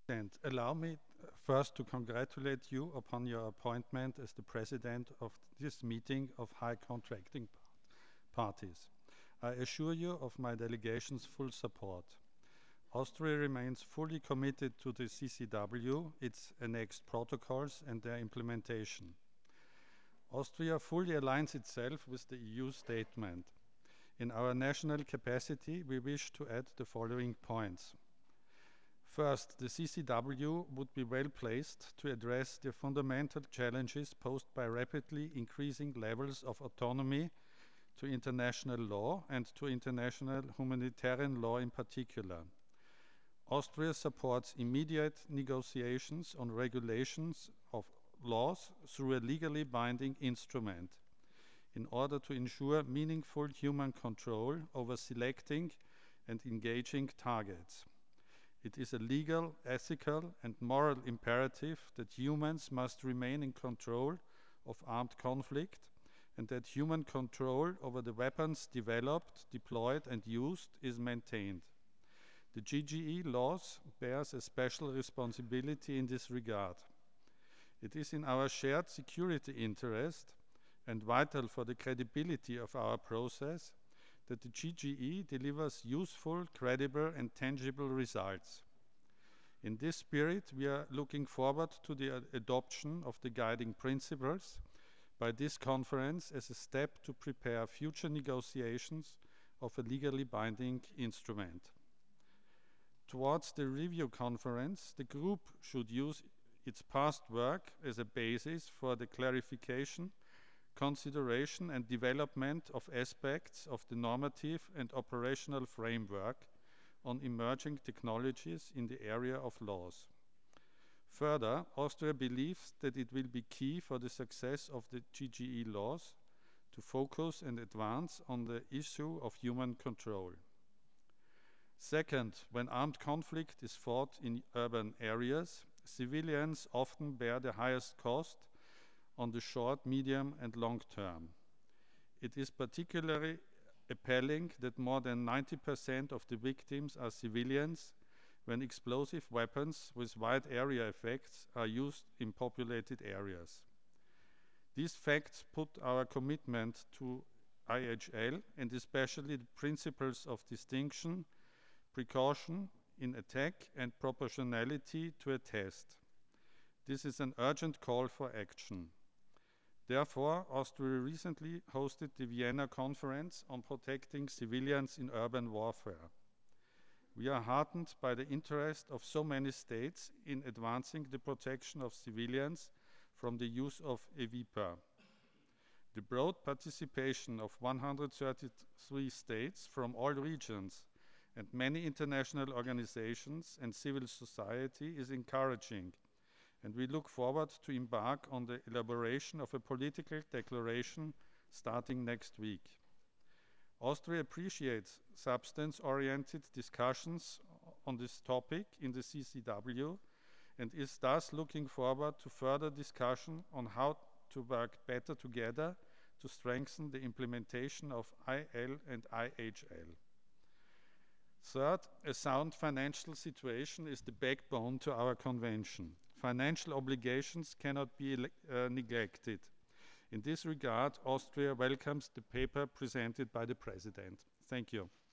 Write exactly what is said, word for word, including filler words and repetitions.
And allow me uh, first to congratulate you upon your appointment as the president of this meeting of high contracting parties. I assure you of my delegation's full support. Austria remains fully committed to the C C W, its annexed protocols and their implementation. Austria fully aligns itself with the E U statement. In our national capacity, we wish to add the following points. First, the C C W would be well placed to address the fundamental challenges posed by rapidly increasing levels of autonomy to international law and to international humanitarian law in particular. Austria supports immediate negotiations on regulations of laws through a legally binding instrument in order to ensure meaningful human control over selecting and engaging targets. It is a legal, ethical, and moral imperative that humans must remain in control of armed conflict and that human control over the weapons developed, deployed, and used is maintained. The G G E laws bears a special responsibility in this regard. It is in our shared security interest and vital for the credibility of our process that the G G E delivers useful, credible, and tangible results. In this spirit, we are looking forward to the adoption of the guiding principles by this conference as a step to prepare future negotiations of a legally binding instrument. Towards the review conference, the group should use its past work as a basis for the clarification, consideration, and development of aspects of the normative and operational framework on emerging technologies in the area of laws. Further, Austria believes that it will be key for the success of the G G E laws to focus and advance on the issue of human control. Second, when armed conflict is fought in urban areas, civilians often bear the highest cost on the short, medium, and long term. It is particularly appalling that more than ninety percent of the victims are civilians when explosive weapons with wide area effects are used in populated areas. These facts put our commitment to I H L and especially the principles of distinction, precaution in attack, and proportionality to a test. This is an urgent call for action. Therefore, Austria recently hosted the Vienna Conference on protecting civilians in urban warfare. We are heartened by the interest of so many states in advancing the protection of civilians from the use of EVIPA. The broad participation of one hundred thirty-three states from all regions and many international organizations and civil society is encouraging, and we look forward to embark on the elaboration of a political declaration starting next week. Austria appreciates substance-oriented discussions on this topic in the C C W and is thus looking forward to further discussion on how to work better together to strengthen the implementation of I L and I H L. Third, a sound financial situation is the backbone to our convention. Financial obligations cannot be uh, neglected. In this regard, Austria welcomes the paper presented by the President. Thank you.